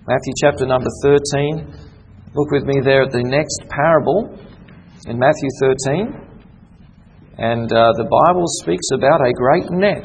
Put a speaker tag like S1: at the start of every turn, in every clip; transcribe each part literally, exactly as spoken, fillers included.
S1: Matthew chapter number thirteen. Look with me there at the next parable in Matthew thirteen. And uh, the Bible speaks about a great net.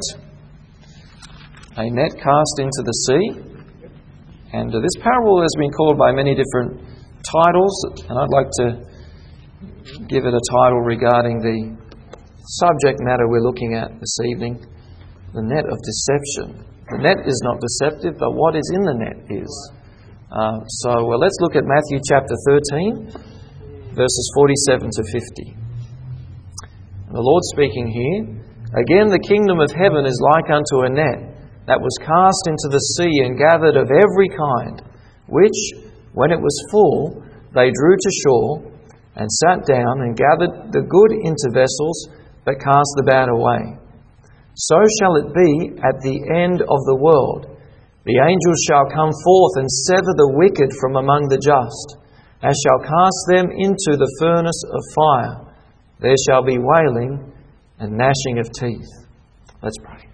S1: A net cast into the sea. And uh, this parable has been called by many different titles. And I'd like to give it a title regarding the subject matter we're looking at this evening. The net of deception. The net is not deceptive, but what is in the net is. Uh, so well, let's look at Matthew chapter thirteen, verses forty-seven to fifty. The Lord speaking here, "Again the kingdom of heaven is like unto a net that was cast into the sea and gathered of every kind, which, when it was full, they drew to shore and sat down and gathered the good into vessels, but cast the bad away. So shall it be at the end of the world. The angels shall come forth and sever the wicked from among the just, and shall cast them into the furnace of fire. There shall be wailing and gnashing of teeth." Let's pray.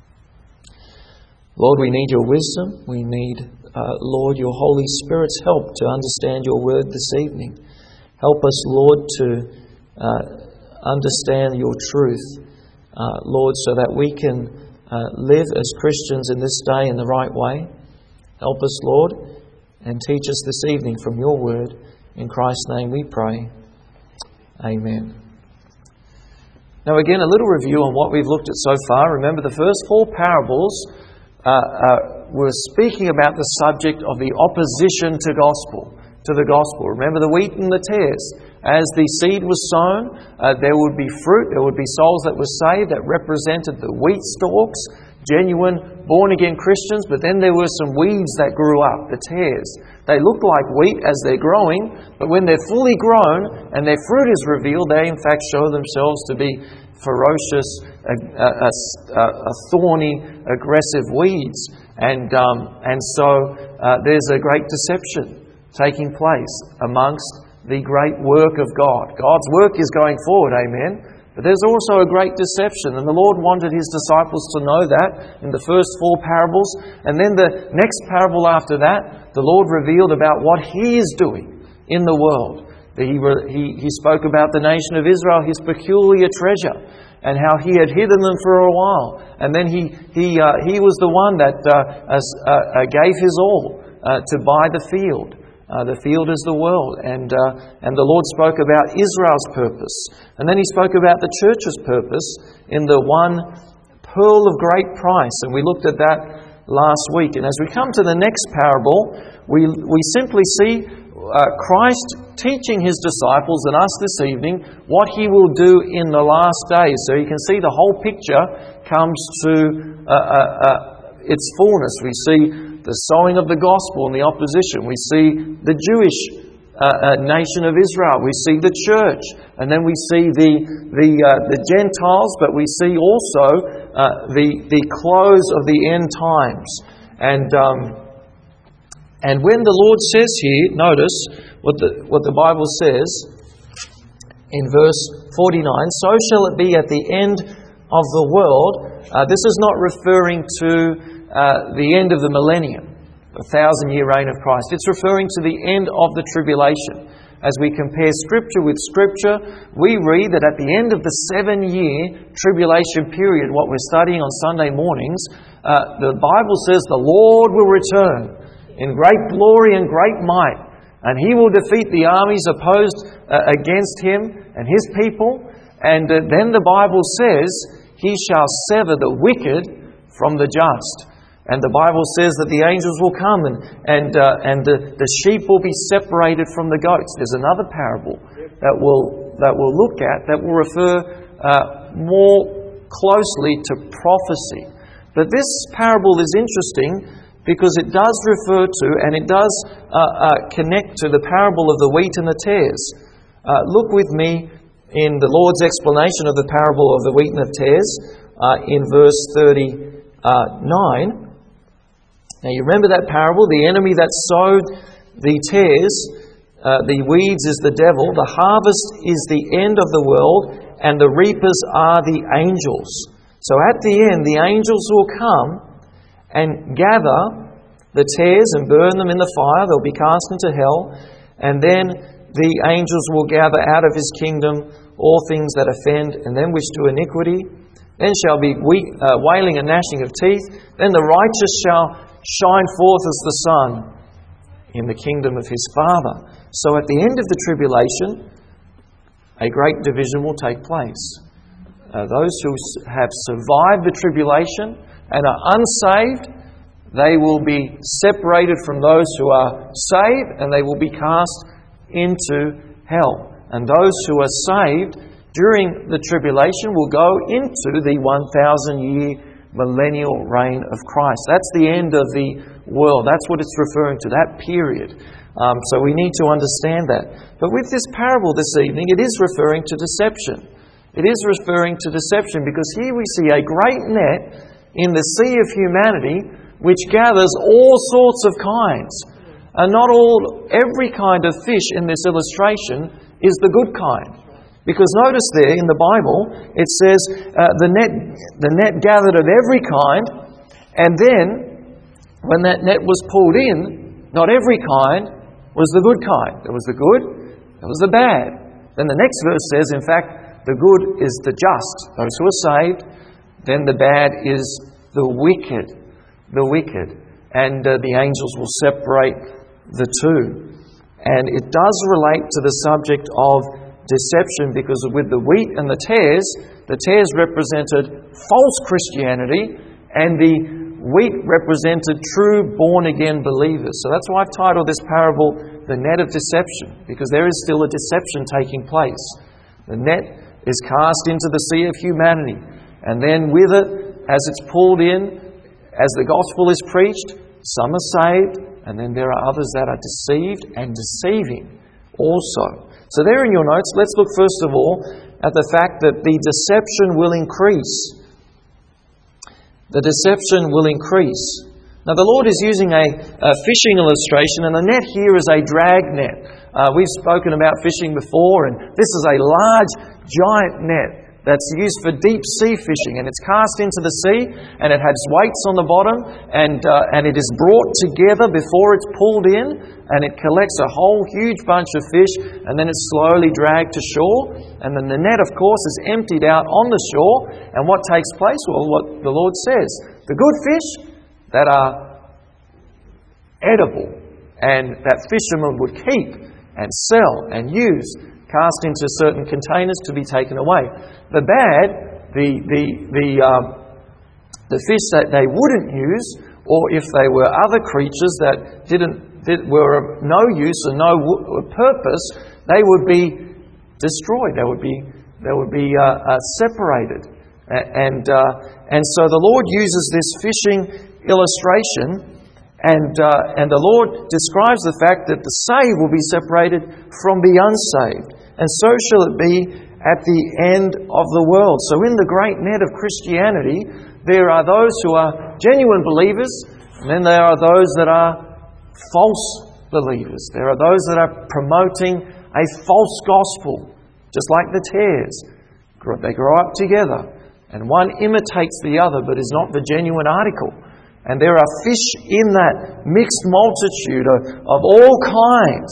S1: Lord, we need your wisdom. We need, uh, Lord, your Holy Spirit's help to understand your word this evening. Help us, Lord, to uh, understand your truth. Uh, Lord, so that we can uh, live as Christians in this day in the right way. Help us, Lord, and teach us this evening from your word. In Christ's name we pray. Amen. Now again, a little review on what we've looked at so far. Remember, the first four parables uh, uh, were speaking about the subject of the opposition to gospel. To the gospel. Remember the wheat and the tares. As the seed was sown, uh, there would be fruit, there would be souls that were saved that represented the wheat stalks, genuine born-again Christians, but then there were some weeds that grew up, the tares. They look like wheat as they're growing, but when they're fully grown and their fruit is revealed, they in fact show themselves to be ferocious, uh, uh, uh, uh, thorny, aggressive weeds. And, um, and so uh, there's a great deception taking place amongst the great work of God. God's work is going forward, amen. But there's also a great deception, and the Lord wanted His disciples to know that in the first four parables. And then the next parable after that, the Lord revealed about what He is doing in the world. He, he, he spoke about the nation of Israel, His peculiar treasure, and how He had hidden them for a while. And then He He uh, He was the one that uh, uh, uh, gave His all uh, to buy the field. Uh, the field is the world. And uh, and the Lord spoke about Israel's purpose. And then He spoke about the church's purpose in the one pearl of great price. And we looked at that last week. And as we come to the next parable, we, we simply see uh, Christ teaching His disciples and us this evening what He will do in the last days. So you can see the whole picture comes to uh, uh, uh, its fullness. We see the sowing of the gospel and the opposition. We see the Jewish uh, uh, nation of Israel. We see the church. And then we see the the, uh, the Gentiles, but we see also uh, the, the close of the end times. And um, and when the Lord says here, notice what the, what the Bible says in verse forty-nine, "So shall it be at the end of the world." Uh, this is not referring to Uh, the end of the millennium, the thousand-year reign of Christ. It's referring to the end of the tribulation. As we compare Scripture with Scripture, we read that at the end of the seven-year tribulation period, what we're studying on Sunday mornings, uh, the Bible says the Lord will return in great glory and great might, and He will defeat the armies opposed uh, against Him and His people. And uh, then the Bible says, He shall sever the wicked from the just. And the Bible says that the angels will come and and uh, and the, the sheep will be separated from the goats. There's another parable that we'll that we'll look at that will refer uh, more closely to prophecy. But this parable is interesting because it does refer to and it does uh, uh, connect to the parable of the wheat and the tares. Uh, look with me in the Lord's explanation of the parable of the wheat and the tares uh, in verse thirty-nine. Now you remember that parable, the enemy that sowed the tares, uh, the weeds is the devil, the harvest is the end of the world, and the reapers are the angels. So at the end, the angels will come and gather the tares and burn them in the fire. They'll be cast into hell. And then the angels will gather out of his kingdom all things that offend and them which do iniquity. Then shall be weak, uh, wailing and gnashing of teeth. Then the righteous shall shine forth as the sun in the kingdom of his Father. So at the end of the tribulation, a great division will take place. Uh, those who have survived the tribulation and are unsaved, they will be separated from those who are saved, and they will be cast into hell. And those who are saved during the tribulation will go into the one thousand year millennial reign of Christ. That's the end of the world. That's what it's referring to, that period. Um, so we need to understand that. But with this parable this evening, it is referring to deception. It is referring to deception because here we see a great net in the sea of humanity which gathers all sorts of kinds. And not all, every kind of fish in this illustration is the good kind. Because notice there in the Bible, it says uh, the net the net gathered of every kind, and then when that net was pulled in, not every kind was the good kind. There was the good, there was the bad. Then the next verse says, in fact, the good is the just, those who are saved. Then the bad is the wicked, the wicked. And uh, the angels will separate the two. And it does relate to the subject of deception, because with the wheat and the tares, the tares represented false Christianity and the wheat represented true born-again believers. So that's why I've titled this parable The Net of Deception, because there is still a deception taking place. The net is cast into the sea of humanity, and then with it, as it's pulled in, as the gospel is preached, some are saved, and then there are others that are deceived and deceiving also. So there in your notes, let's look first of all at the fact that the deception will increase. The deception will increase. Now the Lord is using a, a fishing illustration, and the net here is a drag net. Uh, we've spoken about fishing before, and this is a large, giant net that's used for deep sea fishing, and it's cast into the sea, and it has weights on the bottom, and uh, and it is brought together before it's pulled in, and it collects a whole huge bunch of fish, and then it's slowly dragged to shore, and then the net, of course, is emptied out on the shore, and what takes place? Well, what the Lord says, the good fish that are edible, and that fishermen would keep and sell and use, cast into certain containers to be taken away. The bad, the the the um, the fish that they wouldn't use, or if they were other creatures that didn't that were of no use and no w- purpose, they would be destroyed. They would be they would be uh, uh, separated, and uh, and so the Lord uses this fishing illustration. And uh, and the Lord describes the fact that the saved will be separated from the unsaved. And so shall it be at the end of the world. So in the great net of Christianity, there are those who are genuine believers, and then there are those that are false believers. There are those that are promoting a false gospel, just like the tares. They grow up together, and one imitates the other but is not the genuine article. And there are fish in that mixed multitude of, of all kinds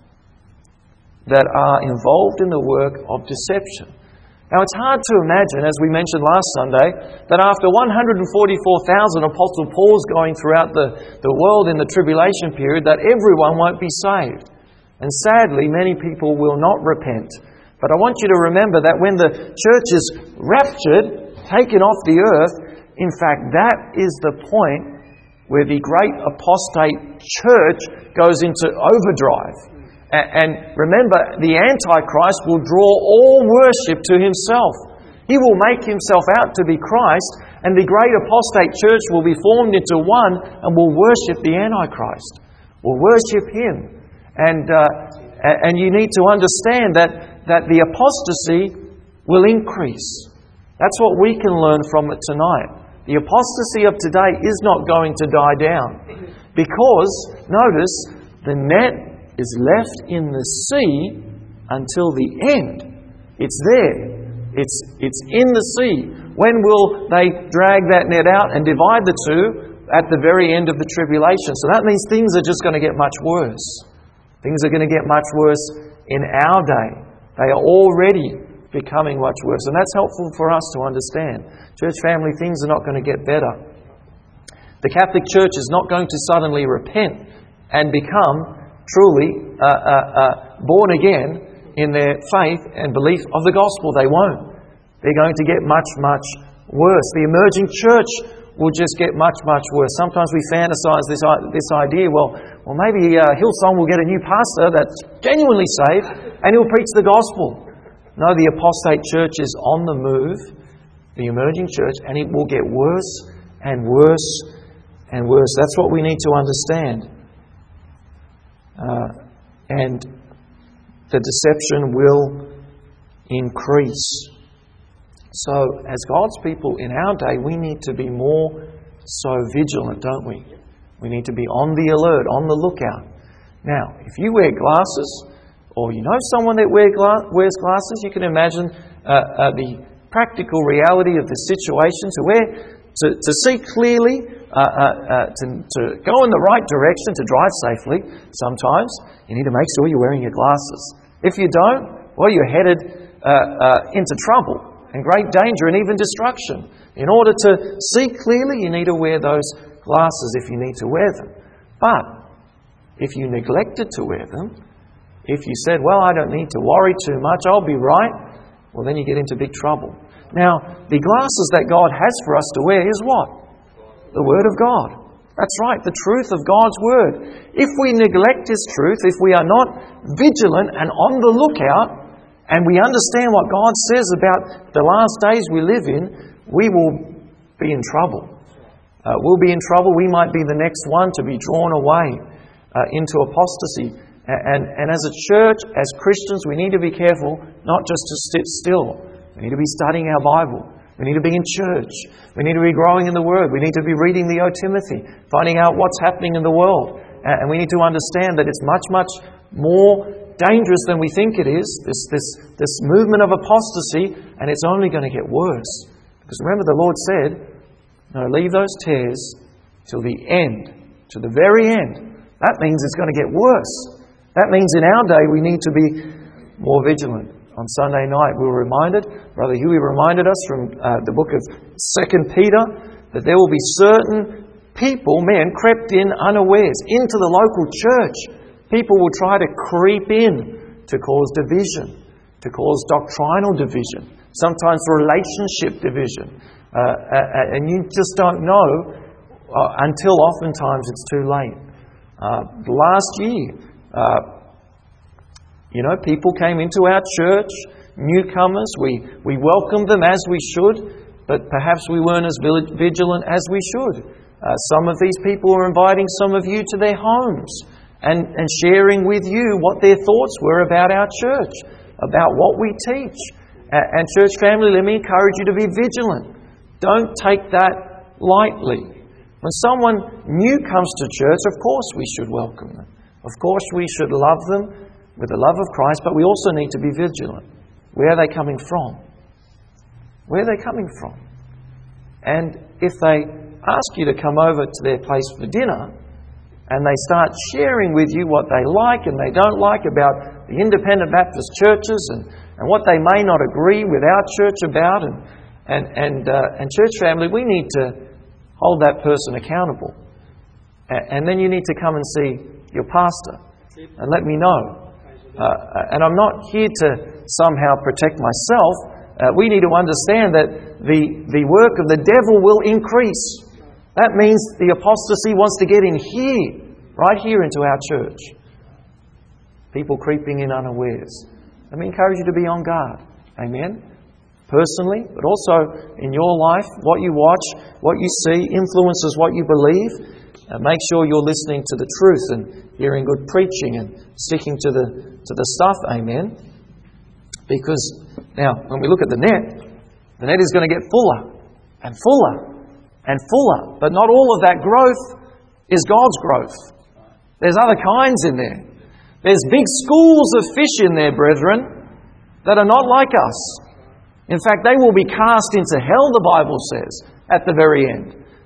S1: that are involved in the work of deception. Now it's hard to imagine, as we mentioned last Sunday, that after one hundred forty-four thousand Apostle Paul's going throughout the, the world in the tribulation period, that everyone won't be saved. And sadly, many people will not repent. But I want you to remember that when the church is raptured, taken off the earth, in fact, that is the point where the great apostate church goes into overdrive. And remember, the Antichrist will draw all worship to himself. He will make himself out to be Christ, and the great apostate church will be formed into one and will worship the Antichrist. Will worship him. And uh, and you need to understand that, that the apostasy will increase. That's what we can learn from it tonight. The apostasy of today is not going to die down, because, notice, the net is left in the sea until the end. It's there. It's it's in the sea. When will they drag that net out and divide the two? at the very end of the tribulation. So that means things are just going to get much worse. Things are going to get much worse in our day. They are already becoming much worse. And that's helpful for us to understand. Church family, things are not going to get better. The Catholic Church is not going to suddenly repent and become truly uh, uh, uh, born again in their faith and belief of the gospel. They won't. They're going to get much, much worse. The emerging church will just get much, much worse. Sometimes we fantasize this this idea, well, well maybe uh, Hillsong will get a new pastor that's genuinely saved and he'll preach the gospel. No, the apostate church is on the move, the emerging church, and it will get worse and worse and worse. That's what we need to understand. Uh, and the deception will increase. So, as God's people in our day, we need to be more so vigilant, don't we? We need to be on the alert, on the lookout. Now, if you wear glasses, or you know someone that wear gla- wears glasses, you can imagine uh, uh, the practical reality of the situation. To wear, to, to see clearly, uh, uh, uh, to, to go in the right direction, to drive safely, sometimes you need to make sure you're wearing your glasses. If you don't, well, you're headed uh, uh, into trouble and great danger and even destruction. In order to see clearly, you need to wear those glasses if you need to wear them. But if you neglected to wear them, if you said, well, I don't need to worry too much, I'll be right, well, then you get into big trouble. Now, the glasses that God has for us to wear is what? The Word of God. That's right, the truth of God's Word. If we neglect His truth, if we are not vigilant and on the lookout, and we understand what God says about the last days we live in, we will be in trouble. Uh, we'll be in trouble. We might be the next one to be drawn away uh, into apostasy. And, and as a church, as Christians, we need to be careful not just to sit still. We need to be studying our Bible. We need to be in church. We need to be growing in the Word. We need to be reading the O Timothy, finding out what's happening in the world. And we need to understand that it's much, much more dangerous than we think it is, this, this, this movement of apostasy, and it's only going to get worse. Because remember, the Lord said, no, leave those tares till the end, to the very end. That means it's going to get worse. That means in our day we need to be more vigilant. On Sunday night we were reminded, Brother Huey reminded us from uh, the book of Second Peter, that there will be certain people, men, crept in unawares into the local church. People will try to creep in to cause division, to cause doctrinal division, sometimes relationship division. Uh, uh, and you just don't know uh, until oftentimes it's too late. Uh, last year, uh, you know, people came into our church, newcomers. We, we welcomed them as we should, but perhaps we weren't as vigilant as we should. Uh, some of these people were inviting some of you to their homes. And, and sharing with you what their thoughts were about our church, about what we teach. And church family, let me encourage you to be vigilant. Don't take that lightly. When someone new comes to church, of course we should welcome them. Of course we should love them with the love of Christ, but we also need to be vigilant. Where are they coming from? Where are they coming from? And if they ask you to come over to their place for dinner, and they start sharing with you what they like and they don't like about the independent Baptist churches and, and what they may not agree with our church about. And and and, uh, and church family, we need to hold that person accountable. And, and then you need to come and see your pastor and let me know. Uh, and I'm not here to somehow protect myself. Uh, we need to understand that the, the work of the devil will increase. That means the apostasy wants to get in here, right here into our church. People creeping in unawares. Let me encourage you to be on guard. Amen? Personally, but also in your life, what you watch, what you see, influences what you believe. Uh, make sure you're listening to the truth and hearing good preaching and sticking to the to the stuff. Amen? Because, now, when we look at the net, the net is going to get fuller and fuller and fuller. But not all of that growth is God's growth. There's other kinds in there. There's big schools of fish in there, brethren, that are not like us. In fact, they will be cast into hell, the Bible says, at the very end.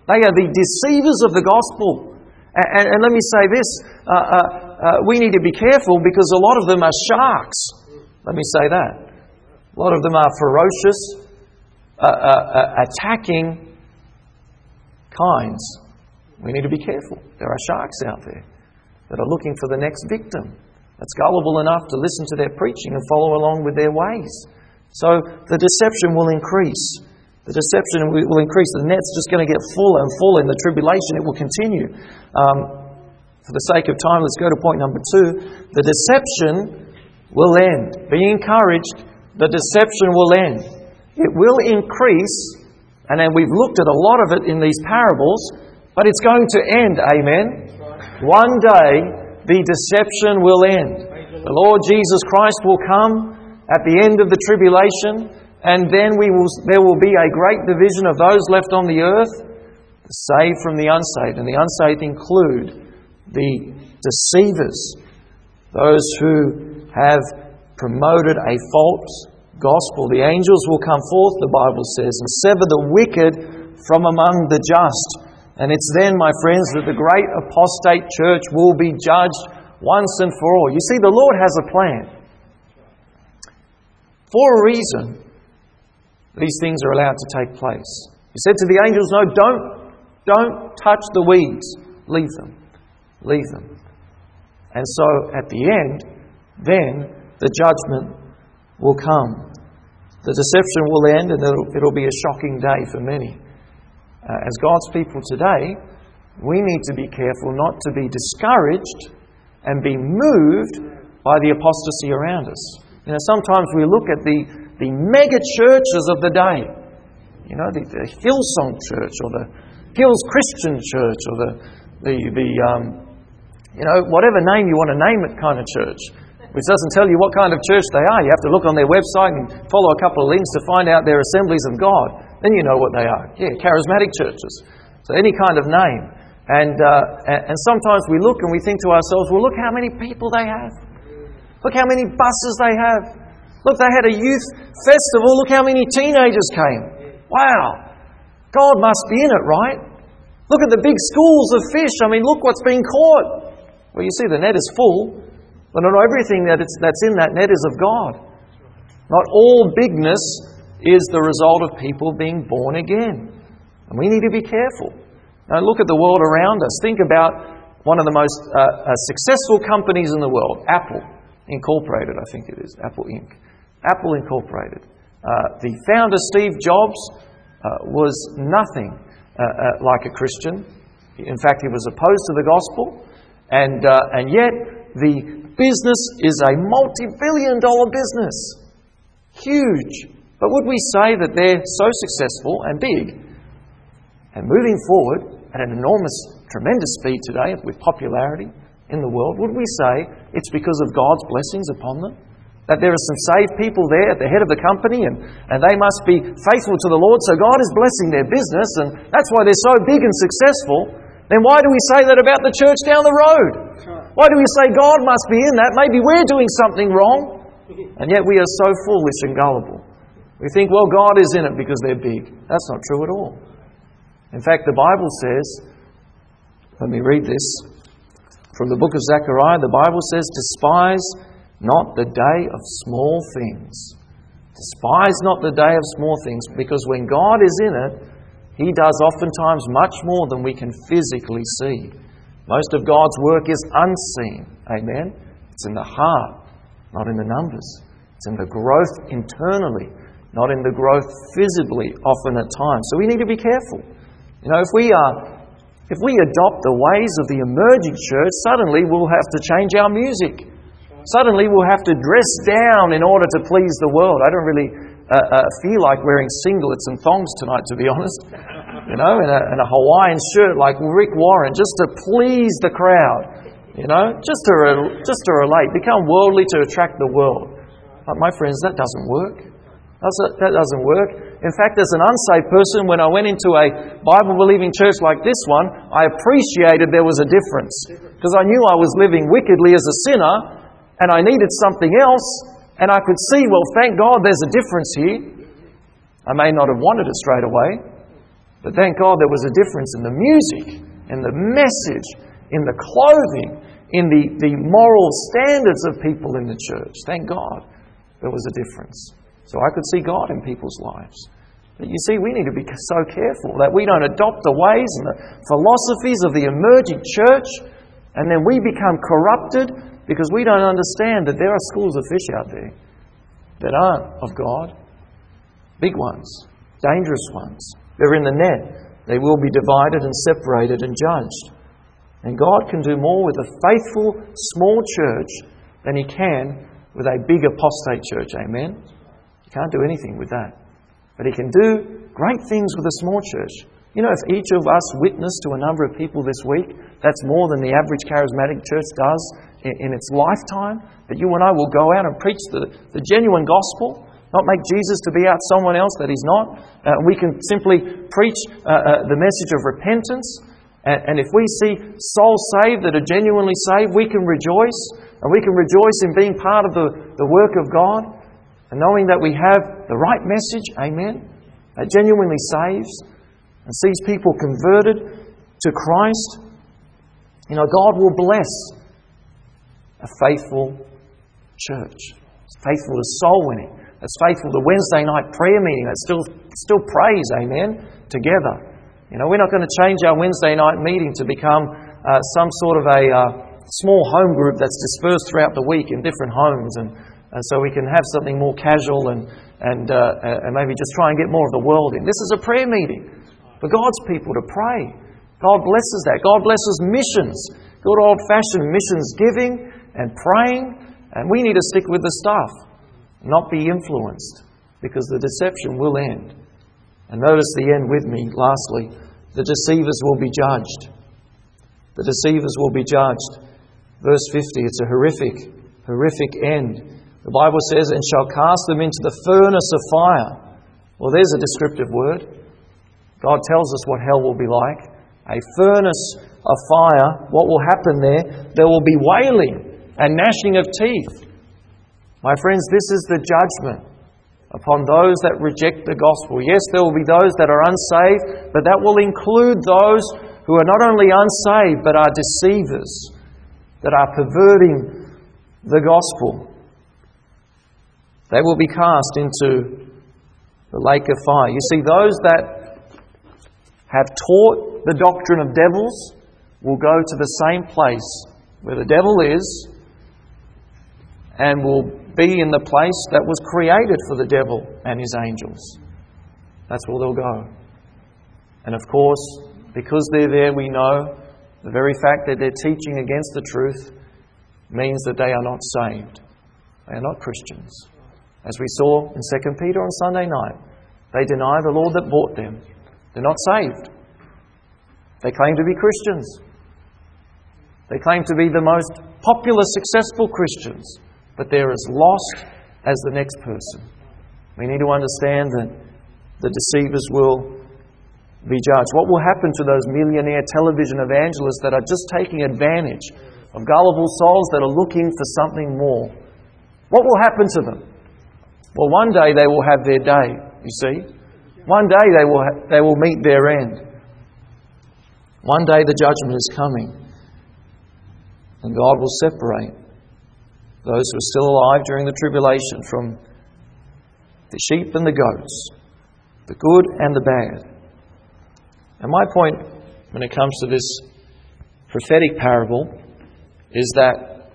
S1: They are the deceivers of the gospel. And, and, and let me say this, uh, uh, uh, we need to be careful because a lot of them are sharks. Let me say that. A lot of them are ferocious, uh, uh, uh, attacking kinds. We need to be careful. There are sharks out there that are looking for the next victim that's gullible enough to listen to their preaching and follow along with their ways. So the deception will increase. The deception will increase. The net's just going to get fuller and fuller in the tribulation. It will continue. Um, for the sake of time, let's go to point number two. The deception will end. Be encouraged. The deception will end. It will increase. And then we've looked at a lot of it in these parables. But it's going to end. Amen. One day, the deception will end. The Lord Jesus Christ will come at the end of the tribulation. And then we will, there will be a great division of those left on the earth, the saved from the unsaved. And the unsaved include the deceivers, those who have promoted a false gospel. The angels will come forth, the Bible says, and sever the wicked from among the just. And it's then, my friends, that the great apostate church will be judged once and for all. You see, the Lord has a plan. For a reason, these things are allowed to take place. He said to the angels, no, don't, don't touch the weeds. Leave them. Leave them. And so at the end, then the judgment will come. The deception will end and it'll, it'll be a shocking day for many. Uh, as God's people today, we need to be careful not to be discouraged and be moved by the apostasy around us. You know, sometimes we look at the The mega churches of the day, you know, the, the Hillsong Church or the Hills Christian Church or the the the um, you know, whatever name you want to name it, kind of church, which doesn't tell you what kind of church they are. You have to look on their website and follow a couple of links to find out their Assemblies of God. Then you know what they are. Yeah, charismatic churches. So any kind of name, and uh, and sometimes we look and we think to ourselves, well, look how many people they have. Look how many buses they have. Look, they had a youth festival. Look how many teenagers came. Wow. God must be in it, right? Look at the big schools of fish. I mean, look what's being caught. Well, you see, the net is full, but not everything that it's, that's in that net is of God. Not all bigness is the result of people being born again. And we need to be careful. Now, look at the world around us. Think about one of the most uh, uh, successful companies in the world, Apple Incorporated, I think it is, Apple Incorporated. Apple Incorporated. Uh, the founder, Steve Jobs, uh, was nothing uh, uh, like a Christian. In fact, he was opposed to the gospel. And, uh, and yet, the business is a multi-billion dollar business. Huge. But would we say that they're so successful and big and moving forward at an enormous, tremendous speed today with popularity in the world, would we say it's because of God's blessings upon them? That there are some saved people there at the head of the company and, and they must be faithful to the Lord, so God is blessing their business and that's why they're so big and successful. Then why do we say that about the church down the road? Why do we say God must be in that? Maybe we're doing something wrong. And yet we are so foolish and gullible. We think, well, God is in it because they're big. That's not true at all. In fact, the Bible says, let me read this. From the book of Zechariah, the Bible says, despise not the day of small things. Despise not the day of small things, because when God is in it, He does oftentimes much more than we can physically see. Most of God's work is unseen. Amen? It's in the heart, not in the numbers. It's in the growth internally, not in the growth visibly, often at times. So we need to be careful. You know, if we are, if we adopt the ways of the emerging church, suddenly we'll have to change our music. Suddenly we'll have to dress down in order to please the world. I don't really uh, uh, feel like wearing singlets and thongs tonight, to be honest. You know, and a, and a Hawaiian shirt like Rick Warren, just to please the crowd. You know, just to re- just to relate, become worldly to attract the world. But my friends, that doesn't work. That's a, that doesn't work. In fact, as an unsaved person, when I went into a Bible-believing church like this one, I appreciated there was a difference. Because I knew I was living wickedly as a sinner, and I needed something else, and I could see, well, thank God there's a difference here. I may not have wanted it straight away, But thank God there was a difference in the music, in the message, in the clothing, in the, the moral standards of people in the church. Thank God there was a difference. So I could see God in people's lives. But you see, we need to be so careful that we don't adopt the ways and the philosophies of the emerging church, and then we become corrupted because we don't understand that there are schools of fish out there that aren't of God. Big ones, dangerous ones. They're in the net. They will be divided and separated and judged. And God can do more with a faithful small church than He can with a big apostate church. Amen? You can't do anything with that. But He can do great things with a small church. You know, if each of us witnessed to a number of people this week, that's more than the average charismatic church does in, in its lifetime. That you and I will go out and preach the, the genuine gospel, not make Jesus to be out someone else that He's not. Uh, we can simply preach uh, uh, the message of repentance. And, and if we see souls saved that are genuinely saved, we can rejoice. And we can rejoice in being part of the, the work of God. And knowing that we have the right message, amen, that genuinely saves and sees people converted to Christ, you know, God will bless a faithful church. It's faithful to soul winning. It's faithful to Wednesday night prayer meeting. That still still prays, amen, together. You know, we're not going to change our Wednesday night meeting to become uh, some sort of a uh, small home group that's dispersed throughout the week in different homes, and And so we can have something more casual and and, uh, and maybe just try and get more of the world in. This is a prayer meeting for God's people to pray. God blesses that. God blesses missions. Good old-fashioned missions giving and praying. And we need to stick with the stuff, not be influenced, because the deception will end. And notice the end with me, lastly. The deceivers will be judged. The deceivers will be judged. Verse fifty, it's a horrific, horrific end. The Bible says, and shall cast them into the furnace of fire. Well, there's a descriptive word. God tells us what hell will be like. A furnace of fire. What will happen there? There will be wailing and gnashing of teeth. My friends, this is the judgment upon those that reject the gospel. Yes, there will be those that are unsaved, but that will include those who are not only unsaved, but are deceivers, that are perverting the gospel. They will be cast into the lake of fire. You see, those that have taught the doctrine of devils will go to the same place where the devil is, and will be in the place that was created for the devil and his angels. That's where they'll go. And of course, because they're there, we know the very fact that they're teaching against the truth means that they are not saved. They are not Christians. As we saw in Second Peter on Sunday night, they deny the Lord that bought them. They're not saved. They claim to be Christians. They claim to be the most popular, successful Christians, but they're as lost as the next person. We need to understand that the deceivers will be judged. What will happen to those millionaire television evangelists that are just taking advantage of gullible souls that are looking for something more? What will happen to them? Well, one day they will have their day, you see. One day they will ha- they will meet their end. One day the judgment is coming. And God will separate those who are still alive during the tribulation from the sheep and the goats, the good and the bad. And my point when it comes to this prophetic parable is that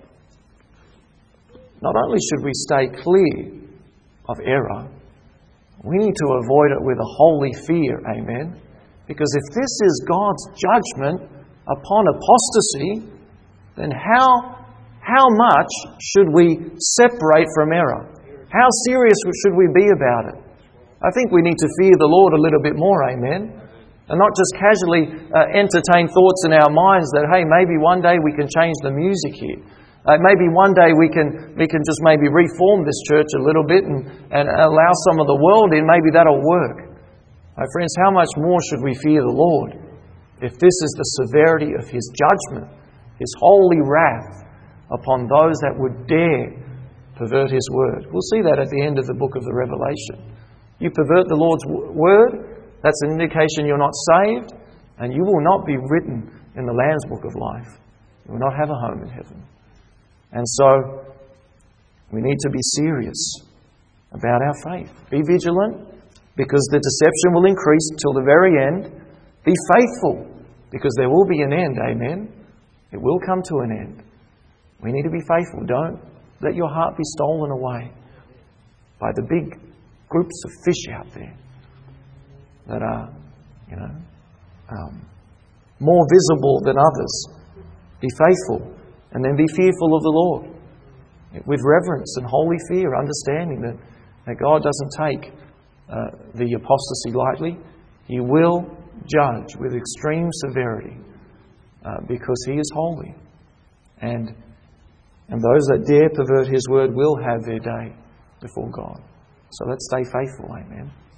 S1: not only should we stay clear of error, we need to avoid it with a holy fear, amen? Because if this is God's judgment upon apostasy, then how, how much should we separate from error? How serious should we be about it? I think we need to fear the Lord a little bit more, amen? And not just casually uh, entertain thoughts in our minds that, hey, maybe one day we can change the music here. Uh, maybe one day we can we can just maybe reform this church a little bit and, and allow some of the world in. Maybe that'll work. My friends, how much more should we fear the Lord if this is the severity of His judgment, His holy wrath upon those that would dare pervert His word? We'll see that at the end of the book of the Revelation. You pervert the Lord's word, that's an indication you're not saved, and you will not be written in the Lamb's Book of Life. You will not have a home in heaven. And so, we need to be serious about our faith. Be vigilant, because the deception will increase till the very end. Be faithful, because there will be an end, amen? It will come to an end. We need to be faithful. Don't let your heart be stolen away by the big groups of fish out there that are, you know, um, more visible than others. Be faithful, and then be fearful of the Lord with reverence and holy fear, understanding that, that God doesn't take uh, the apostasy lightly. He will judge with extreme severity uh, because He is holy. And, and those that dare pervert His word will have their day before God. So let's stay faithful, amen.